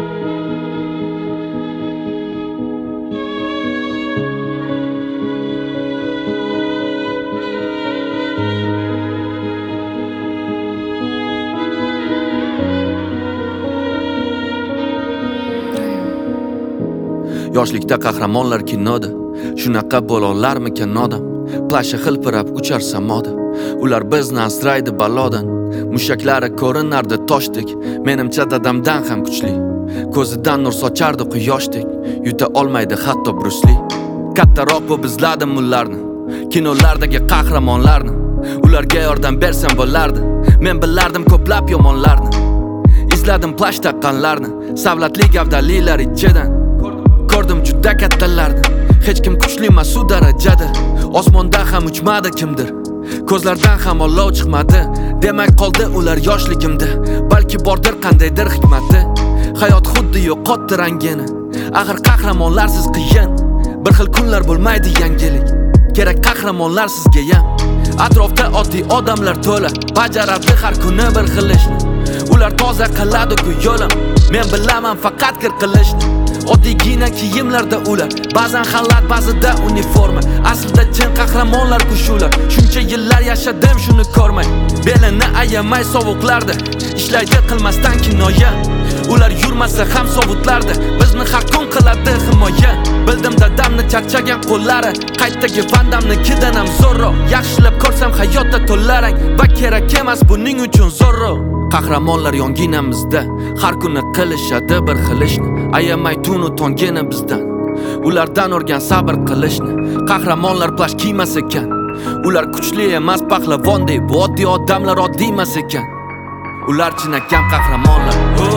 Yoshlikda qahramonlar kinoda, shunaqa bo'lolarmikan odam. Plashi hilpirab uchar samoda, ular bizni asraydi balodan. Mushaklari ko'rinardi toshdek, menimcha dadamdan ham kuchli. Ko'zidan nur sochardi quyoshdek, yuta olmaydi hatto Bruce Lee. Kattaroq bo'lib izladim ularni, kinolardagi qahramonlarni. Ularga yordam bersam bo'lardi, men bilardim ko'plab yomonlarni. Izladim plash taqqanlarni, savlatli gavdalilar ichidan. Ko'rdim juda kattalarni, hech kim kuchli emas u darajada. Osmonda ham uchmadi kimdir, ko'zlardan ham olov chiqmadi. Demak qoldi ular yoshligimda, balki bordir qandaydir hikmati. Hayot xuddi yo'qotdi rangini, axir qahramonlarsiz qiyin. Bir xil kunlar bo'lmaydi yangilik, kerak qahramonlar sizga ham. Atrofda oddiy odamlar to'la, bajaradi har kuni bir xil ishni. Ular toza qiladi-ku yo'lim, men bilaman faqat kir qilishni. Oddiygina kiyimlarda ular, ba'zan xalat, ba'zida uniforma. Aslida chin qahramonlar shular. Shuncha yillar yashadim shuni ko'rmay, belini ayamay sovuqlarda ishlaydi qilmasdan kinoya. Ular yurmasa ham sovutlarda bizni har kun qiladi himoya. Bildim dadamni charchagan qo'llari, qaytdagi Vandamnikidan ham zo'rroq. Yaxshilab ko'rsam hayotda to'larang va kerak emas buning uchun zo'rroq. Qahramonlar yonginamizda, har kuni qilishadi bir xil ishni. Ayamay tunu tongini bizdan, ulardan o'rgan sabr qilishni. Qahramonlar plash kiymas ekan, ular kuchli emas pahlavondek, bu oddiy odamlar oddiy emas ekan. Ular chinakam qahramonlar.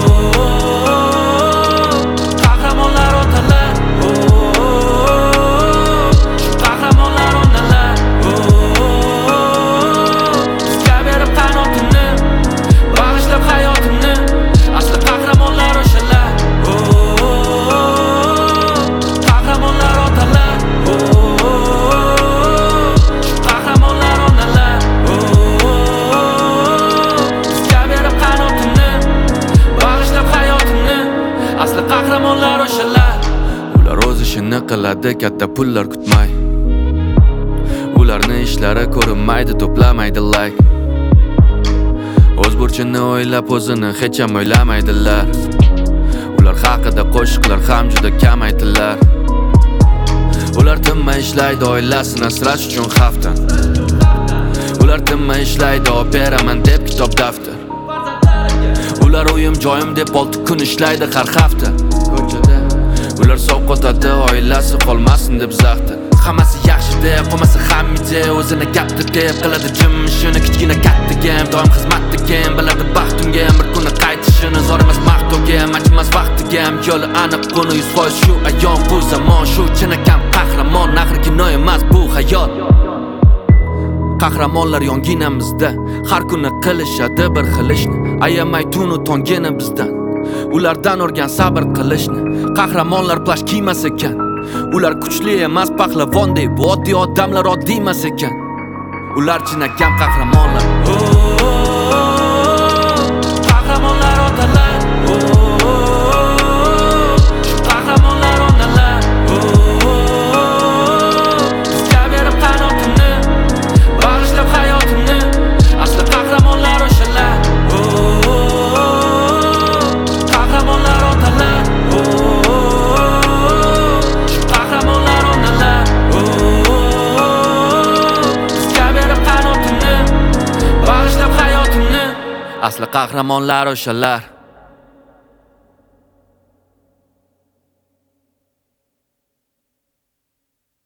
Qahramonlar otalar. Qahramonlar onalar. Sizga berib qanotini, bag'ishlab hayotimni. Asli qahramonlar o'shalar. Qahramonlar otalar. Qahramonlar onalar. Sizga berib qanotini, bag'ishlab hayotimni. Asli qahramonlar o'shalar. Ular o'z ishini qiladi, katta pullar kutmay. Ularning ishlari ko'rinmaydi, to'plamaydi like. O'z burchini o'ylab o'zini hech ham o'ylamaydilar. Ular haqida qo'shiqlar ham juda kam aytilar. Ular tinmay ishlaydi oilasini asrash uchun haftan. Ular tinmay ishlaydi operaman deb kitob daftar. Ular uyim joyim deb 6 kun ishlaydi har hafta. Ko'chada ular sovqotadi oilasi qolmasin deb zaxta. Hammasi yaxshi deb, qo'masi hamida o'zini gapdi deb qiladi jim ishini. Kichkina kattaga doim xizmatdaga, biladi baxt unga bir kuni qaytishini. Zor emas maqtovga, machimas vaqtiga, yo'li aniq buni 100% shu ayon. Bu zamon shu chinakam qahramon, axir kino emas bu hayot. Qahramonlar yonginamizda, har kuni qilishadi bir xil ishni. Ayamay tunu tongini bizdan, ulardan o'rgan sabr qilishni. Qahramonlar plash kiymas ekan, ular kuchli emas pahlavondek, bu oddiy odamlar oddiy emas ekan. Ular chinakam qahramonlar. Qahramonlar otalar. Qahramonlar onalar. Sizga berib qanotini, bag'ishlab hayotimni. Asli qahramonlar o'shalar. Qahramonlar otalar. Qahramonlar onalar. Sizga berib qanotini, bag'ishlab hayotimni. Asli qahramonlar o'shalar.